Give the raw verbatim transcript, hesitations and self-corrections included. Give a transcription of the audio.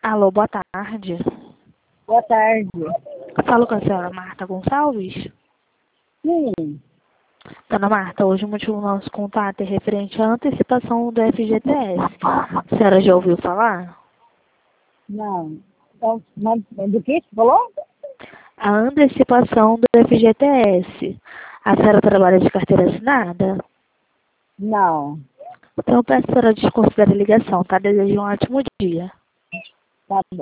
Alô, boa tarde. Boa tarde. Falo com a senhora Marta Gonçalves. Sim. Dona Marta, hoje o motivo do nosso contato é referente à antecipação do F G T S. A senhora já ouviu falar? Não. Então, mas do que você falou? A antecipação do F G T S. A senhora trabalha de carteira assinada? Não. Então eu peço que a senhora desconsidere a ligação, tá? Desejo um ótimo dia. Tá bom.